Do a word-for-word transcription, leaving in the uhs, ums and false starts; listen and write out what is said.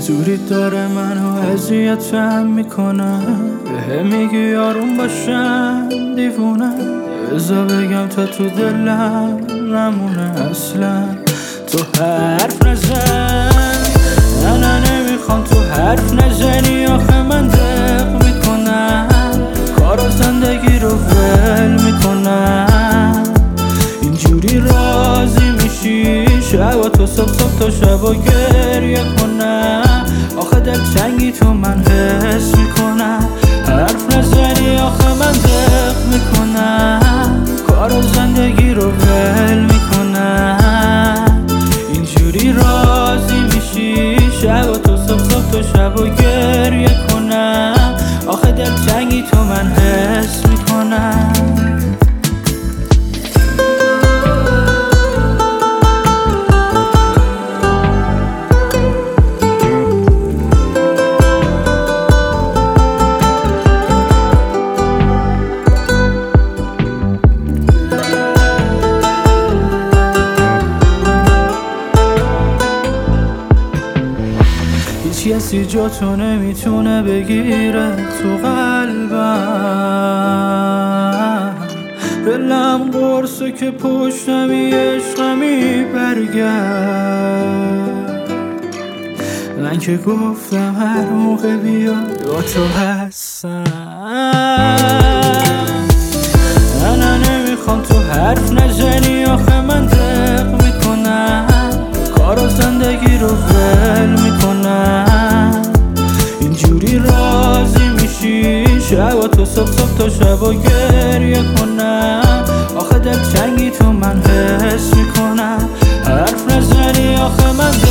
زوری داره منو اذیتم میکنه، به میگی آروم باشم دیوونه، بذار بگم تا تو دلم نمونه اصلا. تو حرف نزن، نه نه نمیخوام تو حرف نزنی، آخه من دق میکنم کار و زندگی رو ول میکنم. اینجوری راضی میشی شب تو صبح صبح تا شب و گریه کنم، آخه دلتنگی تو من حس میکنم. حرف نزنی آخه من دق میکنم کار و زندگی رو ول میکنم. اینجوری راضی میشی شب تو صبح صبح تا شب و گریه کنم، آخه دلتنگی تو من حس میکنم. هیچ کسی جا تو نمیتونه بگیره تو قلبم، دلم قرصه که پشتمی عشقمی برگرد. من که گفتم هر موقع بیا با تو هستم، نه نه نمیخوام تو حرف نزنی، آخه من دق میکنم کار و زندگی رو ول میکنم. اینجوری راضی میشی شب تو صبح صبح تا شب و گریه کنم، آخه دلتنگی تو من حس میکنم. حرف نزنی آخه من